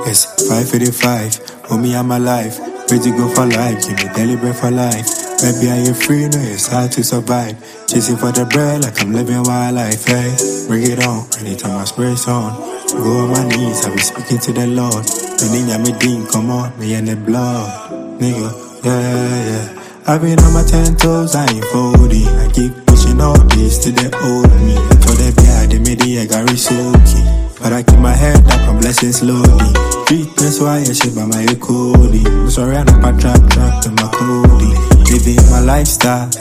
It's 5:55, for me I'm alive. Ready to go for life, give me daily bread for life. Maybe I ain't free, no, it's hard to survive. Chasing for the bread like I'm living wild life, hey. Bring it on, anytime my spirit's on. Go on my knees, I be speaking to the Lord. And me ding, come on, me and the blood. Nigga, yeah. I've been on my 10 toes, I ain't folding. I keep pushing all this till they old me. For the behind the media, I got soaking. But I keep my head up, I'm blessing slowly. That's why I shit by my coding. I'm sorry, I'm not trap to my coding. Living my lifestyle.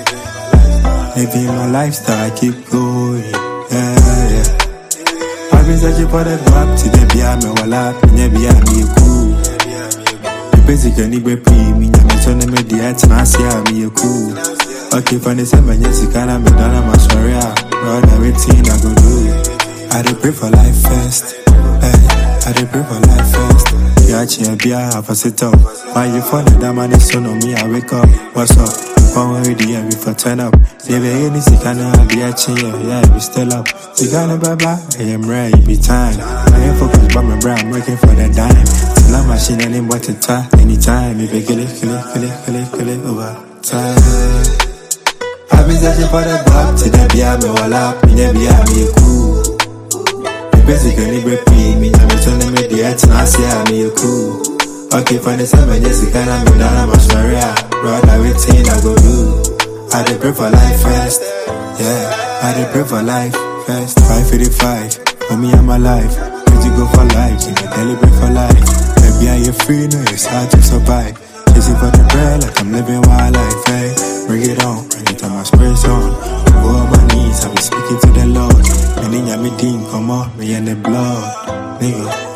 I keep going. Yeah. I've been searching for the drop to the behind me while I never be cool. Basically, we pay me, I'm telling me the ads and I see me cool. Okay, for the 7 years, you can't have me done, I'm sorry. But everything I go do. I dey pray for life first. I dey pray for life first. Yeah, be I have a sit up. Why you falling down, man? It's on me. I wake up. What's up? Come already, and before turn up. They be any sick, I know I be a chin. Yeah, be still up. You gotta blah. I am ready, be time. I ain't focused by my brain. I'm working for the dime. Till I'm machine and I'm what to tie. Anytime, you be kill it over time. I've been searching for the block. Till they be me while up. Me never be cool. Basically, we pay me, I'm telling me the ads and I see me cool. Okay, for the 7 years, you can't have me done, I'm sorry. Bro, everything I go do. I dey pray for life first. Yeah, I dey pray for life first. 5:55, for me I'm alive. Ready to go for life, give me daily bread for life. Maybe I ain't free, no, it's hard to survive. Chasing for the bread like I'm living wild life, hey. Bring it on, anytime my spirit's on. Go on my knees, I be speaking to the Lord. Me and me ding, come on, me and the blood, nigga.